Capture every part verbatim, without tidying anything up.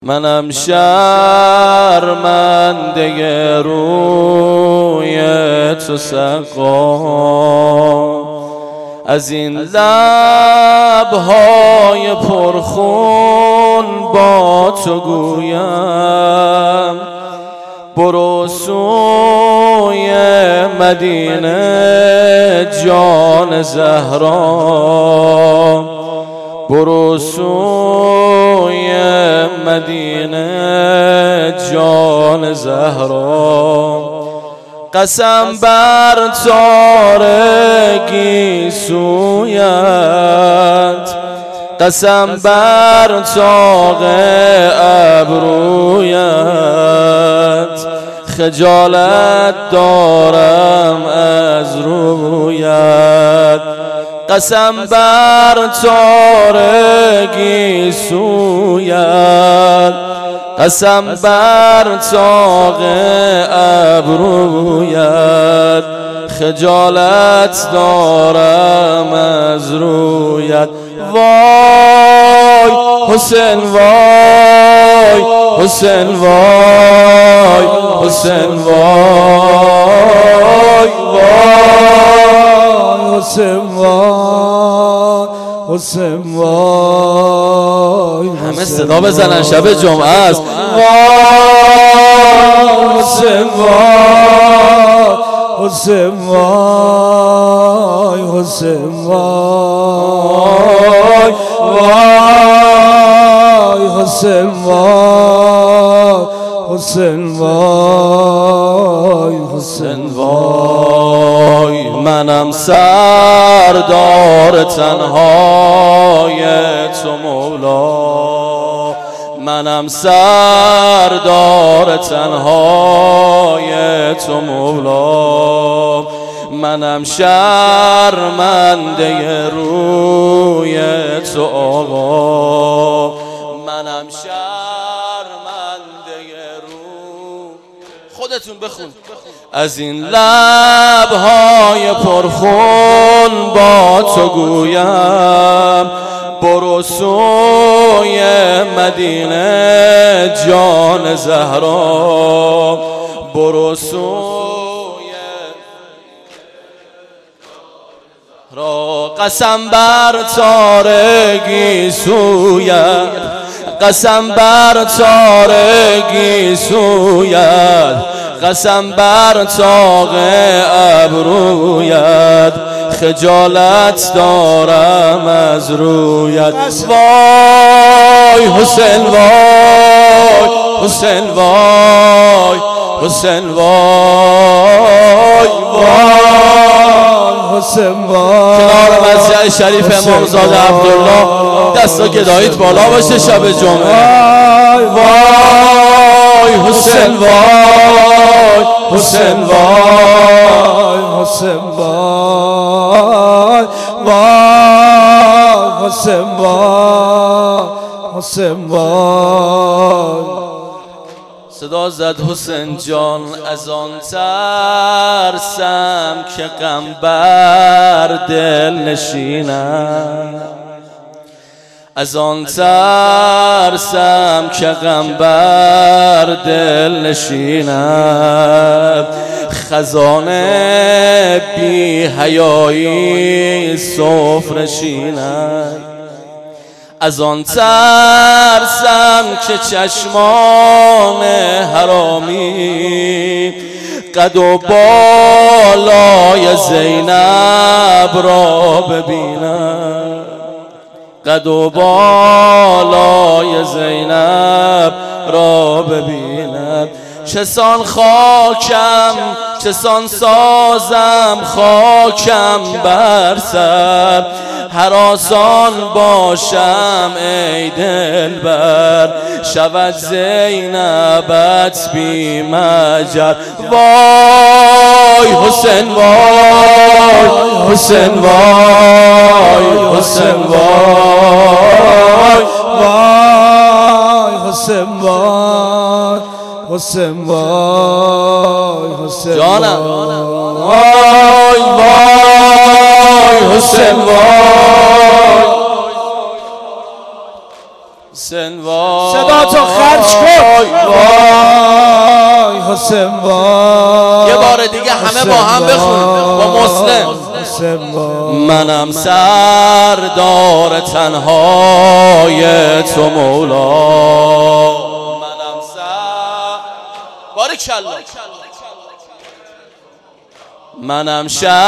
منم شرمنده روی تو سقا، از این لبهای پرخون با تو گویم برو سوی مدینه جان زهرا، برو سوی مدینه جان زهرا. قسم بر تارگی سویت، قسم بر طاق ابرویت، خجالت دارم از رویت. قسم بر تارگی سویت، قسم بر طاق ابرویت، خجالت دارم از رویت. وای حسین وای حسین وای حسین وای وای حسین وای حسین وای. همه صدا بزنن شب جمعه است. وای حسین وای حسین وای حسین وای وای حسین وای حسین وای حسین وای. منم سردار تنهای تو مولا، منم سردار تنهای تو مولا، منم شرمنده روی تو آقا، منم شرمنده روی. خودتون بخون. از این لبهای پرخون با تو گویم برو سوی مدینه جان زهرا، برو سوی را. قسم بر تارگی سویت، قسم بر تارگی سویت، قسم بر طاق ابرویت، خجالت دارم از رویت. وای حسین وای حسین وای حسین وای وای حسین وای. کنار مسجد شریف امامزاده عبدالله دستا گداییت بالا باشه شب جمعه. وای حسین وای حسین وای حسین وای وای حسین وای حسین وای. صدا زد حسین جان از آن ترسم که غم بر دل نشینم، از آن ترسم که غم بر دل نشینم، خزانه بی حیایی سفره نشینم. از آن ترسم که چشمان حرامی قد و بالای زینب را ببینم، قد و بالای زینب را ببینم. چسان خاکم چسان سازم خاکم بر سر، هراسان باشم ای دلبر، شود زینبت بی مجر. وای حسین وای حسین وای حسین وای وای حسین وای حسین وای حسین جانم. وای وای حسین وای حسین وای صدا تو خرج کن وای حسین وای یه بار دیگه همه با هم بخون با مسلم حسین وای منم سردار تنهای تو مولا منم سر باریکالله منم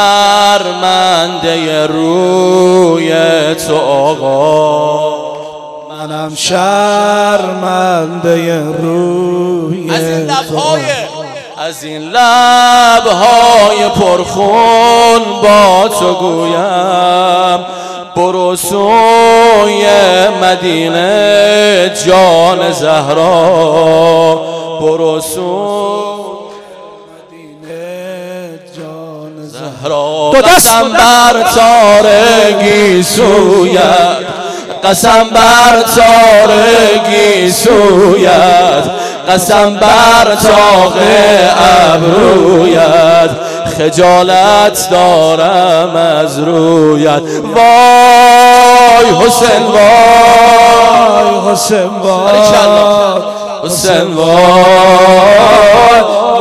شرمنده روی تو آقا منم شرمنده روی از این لبهای از این لبهای پرخون با تو گویم برو سوی مدینه جان زهرا برو سوی قسم بر تارگی سویت قسم بر تارگی سویت قسم بر تاق ابرویت خجالت دارم از رویت وای حسین وای حسین وای حسین وای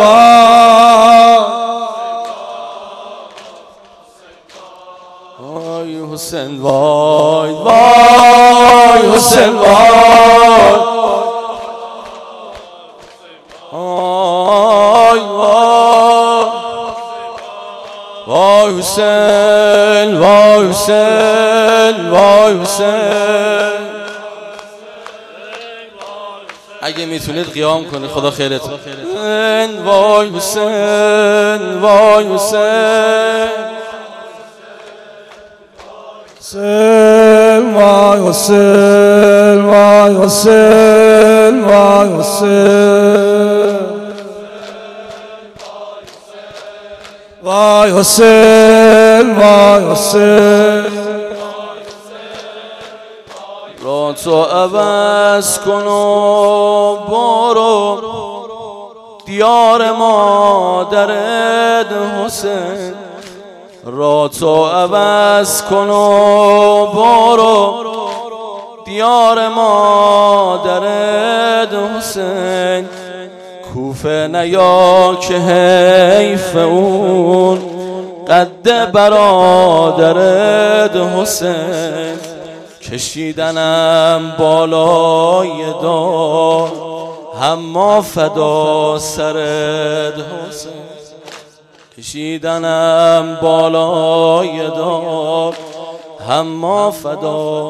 وای حسین وای وای حسین وای وای وای حسین وای حسین وای حسین اگه میتونید قیام کنید خدا خیرتون وای حسین وای حسین حسین وای حسین وای حسین وای حسین وای حسین وای حسین را تو عوض کن و برو دیار مادرت حسین را تو عوض کن و برو دیار مادرت حسین کوفه نیا که حیف اون قد برادرت حسین کشیدنم بالای دار اما فدا سرت حسین کشیدنم بالای دار اما فدا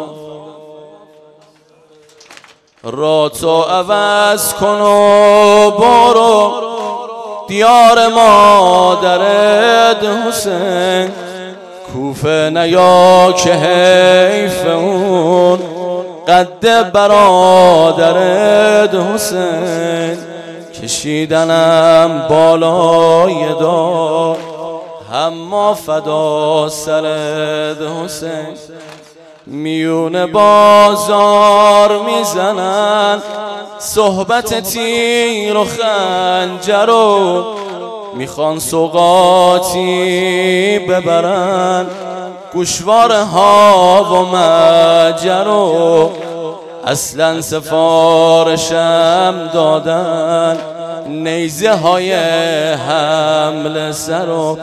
را تو عوض کن و برو دیار مادرت حسین کوفه نیا که حیف اون قد برادرت حسین کشیدنم بالای دار اما فدا سرت حسین میون بازار میزنن صحبت تیر و خنجر و میخوان سوغاتی ببرن گوشواره ها و مجر و اصلا سفارشم دادن نیزه های حمل سر و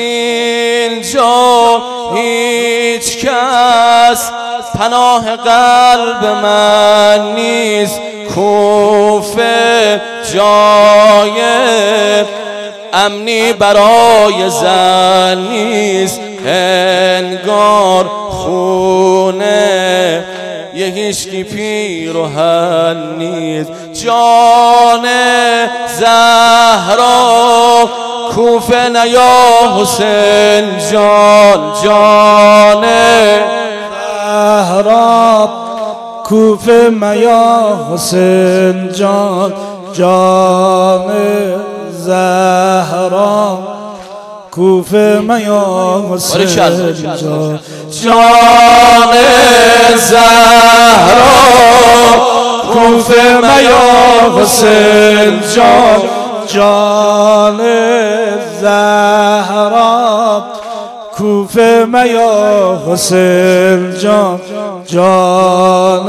اینجا هیچ کس پناه قلب من نیست کوفه جای امنی برای زن نیست انگار خونه یه هیچکی پیر و هن نیست جان زهرا کوفه نیا حسین جان جان زهرا کوفه میا حسین جان جان زهرا کوفه میا حسین جان جان زهرا کوفه میا حسین جان جان زهرا کوفه میا حسین جان جان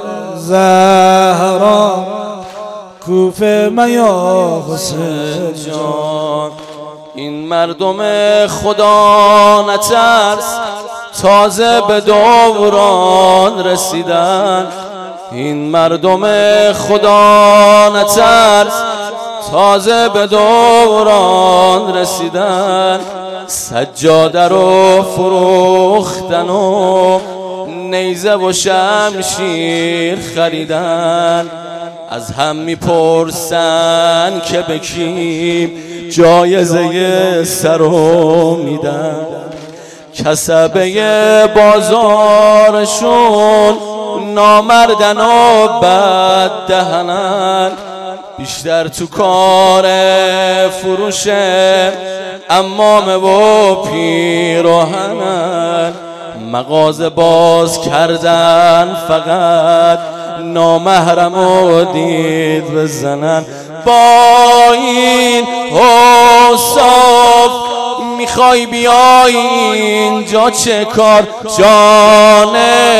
زهرا کوفه میا حسین جان. این مردم خدا نترس تازه به دوران رسیدن. این مردم خدا نترس تازه به دوران رسیدن. سجاده رو فروختن و نیزه و شمشیر خریدن. از هم میپرسن که به کی جایزه سرو میدن. کسبه بازارشون نامردن و بد دهنن. بیشتر تو کار فروش امامه و پیراهنن. مغازه باز کردن فقط نامحرم و دید بزنن. با این حساب میخوای بیای اینجا چه کار؟ جان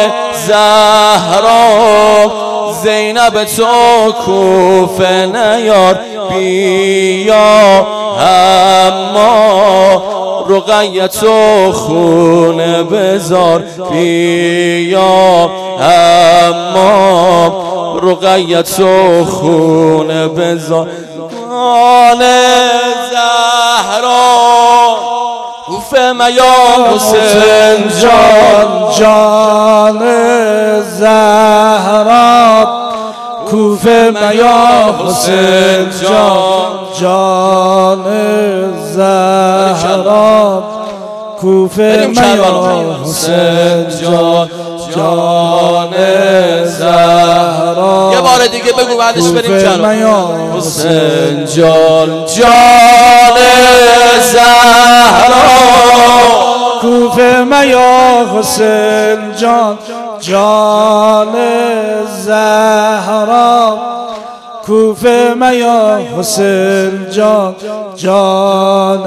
زهرا زینب تو کوفه نیار بیا، اما رقیه تو خونه بذار بیا، اما رقیه تو خونه بذار. جان زهرا کوفه میا حسین جان جان زهرا کوفه میا حسین جان جان زهرا کوفه میا حسین جان جان زهرا. یه بار دیگه بگو بعدش بریم کنار. حسین جان جان زهرا کوفه میا حسین جان جان زهرا کوفه میا حسین جان جان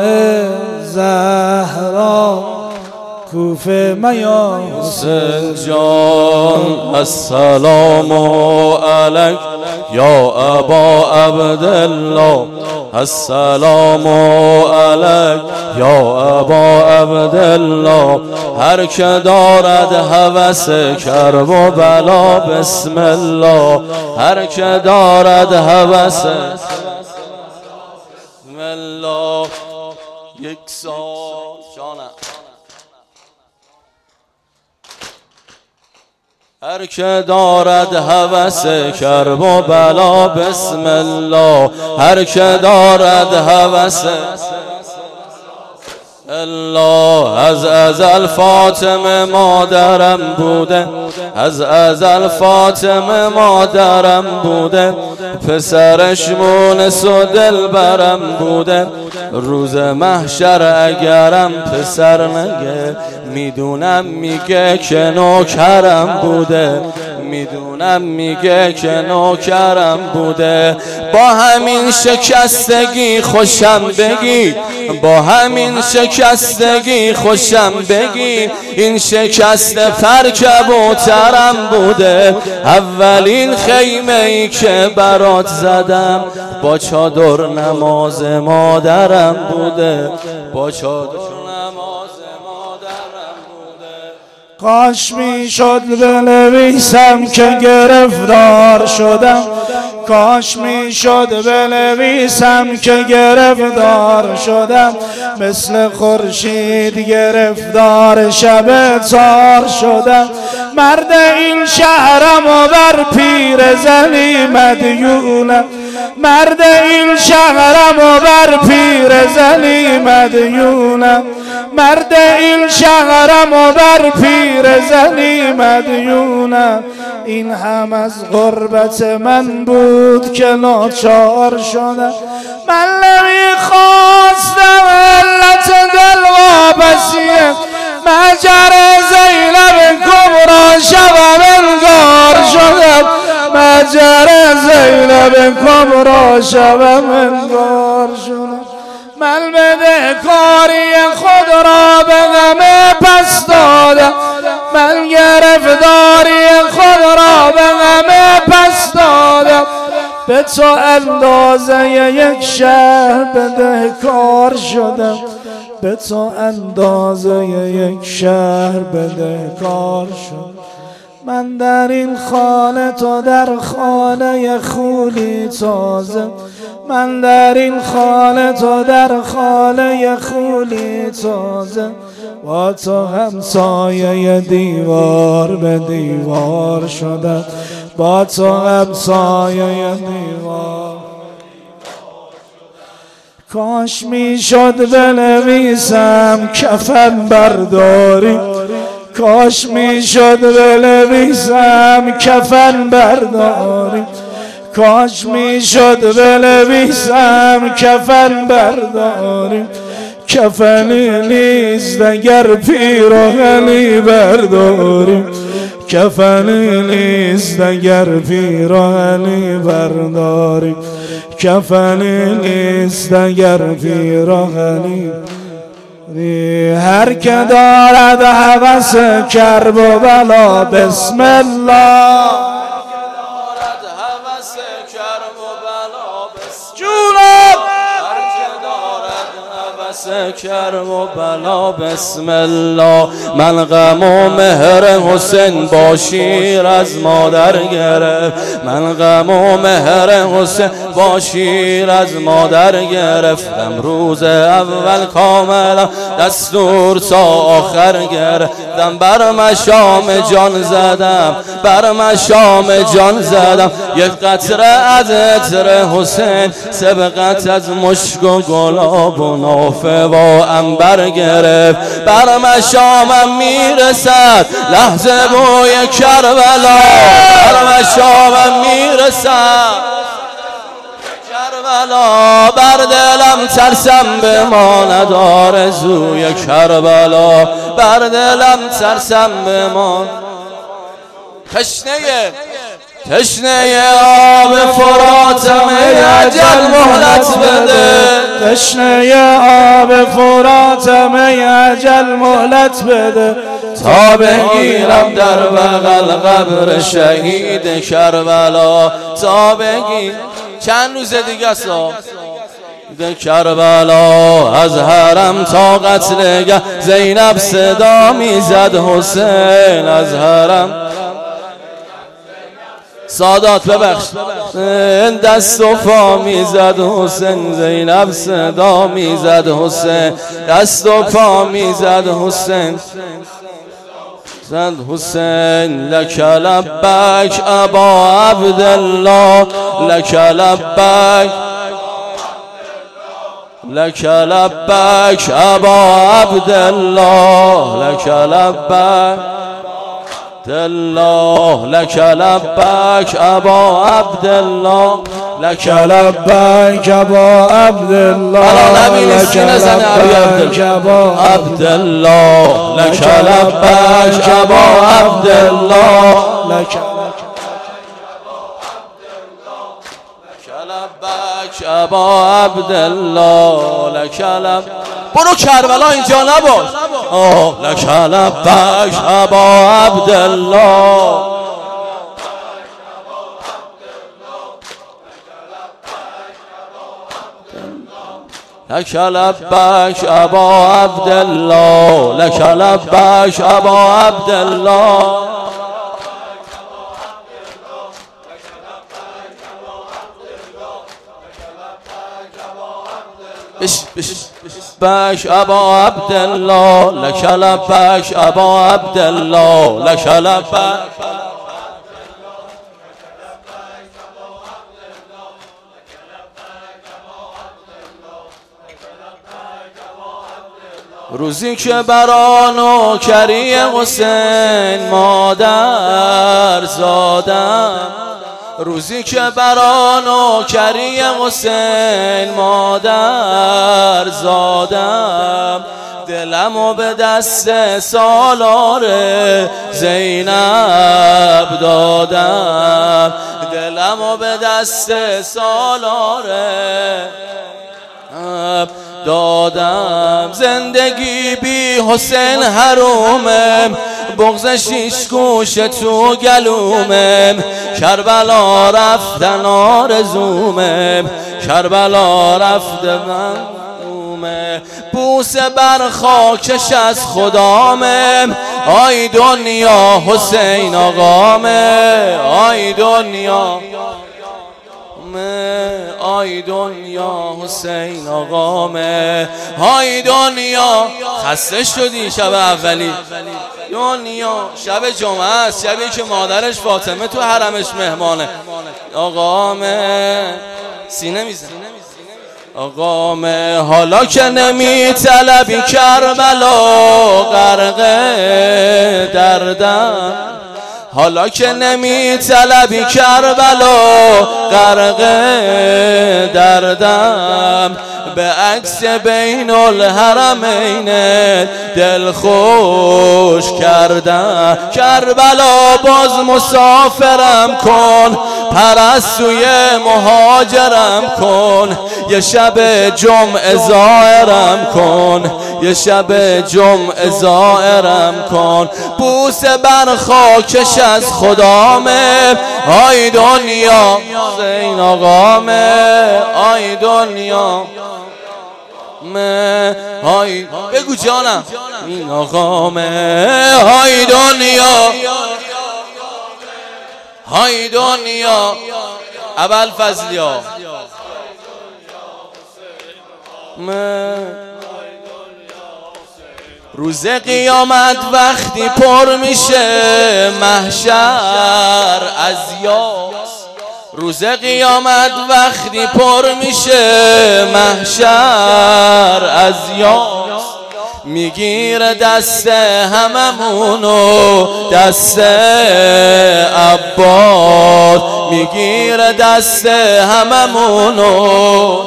زهرا کوفه میا حسین جان. السلام علیک یا ابا عبدالله، السلام علیک یا ابا عبدالله. هر که دارد هوس کرب و بلا بسم الله، هر که دارد هوس بسم الله. یک سال جانم هر که دارد هوس کرب و بلا بسم الله، هر که دارد هوس الله. از ازل فاطمه مادرم بوده، از ازل فاطمه مادرم بوده. پسرش مونس و دلبرم بوده. روز محشر اگرم پسر نگه میدونم میگه که نوکرم بوده، میدونم میگه که نوکرم بوده. با همین شکستگی خوشم بگی، با همین شکستگی خوشم بگی. این شکست پر کبوترم بوده. اولین خیمه ای که برات زدم با چادر نماز مادرم بوده، با چادر نماز مادرم بوده. کاش میشد بنویسم که گرفتار شدم، کاش میشد بنویسم که گرفتار شدم. مثل خورشید گرفتار شب تار شدم. مرد این شهرم و بر پیر زنی مدیونم، مرد این شهرم و بر پیر زنی مدیونم، مرد این شهرم و بر پیر زنی مدیونم. این هم از غربت من بود که ناچار شدم. من نمیخواستم علت دل وابسیه مجر زینب کبرا شبم انگار شدم، مجر زینب کبرا شبم انگار شدم. من بدهکاری خود را به غم پس دادم، من گرفتاری خود را به غم پس دادم، به تو اندازه یک شهر بدهکار شدم، به تو اندازه یک شهر بدهکار شدم. من در این خانه تو در خانه خولی تازه، من در این خانه تو در خانه خولی تازه، با تو همسایه دیوار به دیوار شدم، با تو همسایه دیوار. کاش میشد بنویسم کفن برداری، کاش میشد بنویسم کفن برداری، کاش میشد بنویسم کفن برداری، کفنی نیست اگر پیراهنی برداری، کفنی نیست اگر پیراهنی برداری، کفنی نیست اگر پیراهنی. هر که دارد هوس کرب و بلا بسم الله، کرم و بلا بسم الله. من غم و مهر حسین با شیر از مادر گرفت، من غم و مهر حسین با شیر از مادر گرفتم. روز اول کاملا دستور تا آخر گرفتم، بر مشام جان زدم، بر مشام جان زدم. یک قطره از عطر حسین سبقت از مشک و گلاب و نافه و عنبر گرفت. بر مشامم میرسد لحظه بوی کربلا، بر مشامم میرسد کربلا. بر دلم ترسم بماند آرزوی کربلا، بر دلم ترسم بماند. تشنه تشنه آب فراتم اجل مهلت بده، تشنه آب فراتم اجل مهلت بده، تا بگیرم در بغل قبر شهید کربلا، تا بگیر چند روز دیگه است کربلا. از حرم تا قتلگاه زینب صدا میزد حسین، از حرم سادات ببخش دست و پا میزد حسین، زینب صدا میزد حسین، دست و پا میزد حسین، زد حسین. لک لبک ابا عبدالله، لک لبک، لک لبک ابا عبدالله، لک لبک الله، لک لبک ابا عبدالله، لک لبک ابا عبدالله. الان همین اسکینه زنه ابی عبدالله، لک لبک ابا عبدالله، لک لبک ابا عبدالله، لک لبک. برو کربلا اینجا نباش. آه لک لبک ابا عبدالله، لک لبک ابا عبدالله، لک لبک ابا عبدالله. بش بش بش ابا عبدالله، لک لبک ابا عبدالله، لک لبک. روزی که برا نوکری حسین مادر زادم، روزی که برا نوکری حسین مادر زادم، دلمو به دست سالار زینب دادم، دلمو به دست سالار دادم. زندگی بی حسین حرومم، بغض شیش گوش تو گلومم. کربلا رفتن آرزومم، کربلا رفته من اومه. بوسه بر خاکش از خدامم، آی دنیا حسین آقامه. آی دنیا آی دنیا حسین آقامه. آی دنیا خسته شدی شب اولی دنیا، شب جمعه است، شبی که مادرش فاطمه تو حرمش مهمانه. آقامه سینه میزن آقامه. حالا که نمی طلبی کربلا غرق دردم، حالا که نمی طلبی کربلا غرق دردم. به عکس بین الحرمین دل خوش کردم. کربلا باز مسافرم کن، پرستوی مهاجرم کن. یه شب جمعه زائرم کن، یه شب جمعه زائرم کن. بوسه بر خاکش از خدامه، آی دنیا حسین آقامه. آی دنیا آی بگو جانم این آقامه. آی دنیا آی دنیا اول فضلیا روز قیامت وقتی پر میشه محشر از یاس. روز قیامت وقتی پر میشه محشر از یاس. میگیره دست هممونو دست عباس، میگیره دست هممونو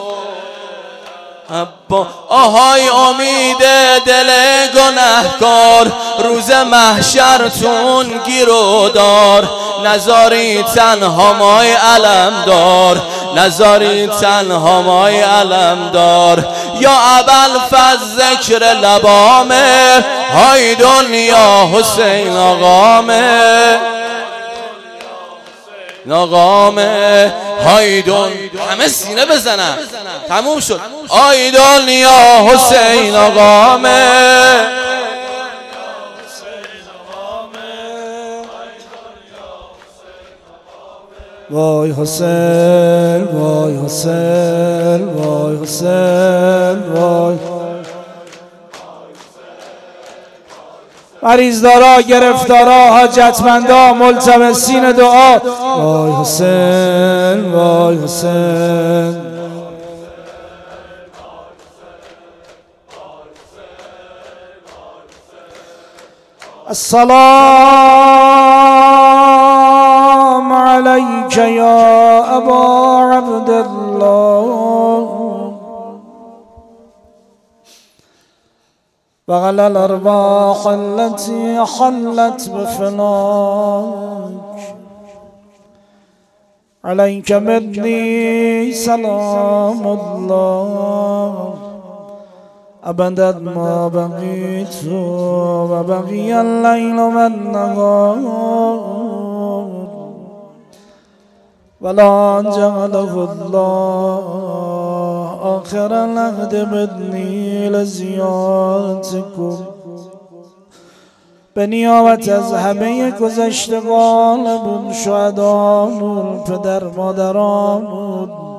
عباس. آهای امید دل گنهکار، روز محشرتون گیرو دار. نزاری تنها مای علم دار، نزاری تنها مای علم دار. یا اول فز ذکر لبامه، های دنیا حسین آقامه. آقامه های دنیا همه سینه بزنن تموم شد. آی دنیا حسین آقامه. وای حسین وای حسین وای حسین وای. مریضدارا، گرفتارا، حاجتمندا، ملتمسین دعا. وای حسین وای حسین. السلام عليك يا أبا عبد الله، وعلى الأرواح التي حلت بفناك. عليك مني سلام الله أبدا ما بقيت وبقي الليل والنهار، ولا جعله الله آخر العهد مني لزيارتكم. به نیابت از همه گذشتگانمون، شهدامون، پدر مادرامون،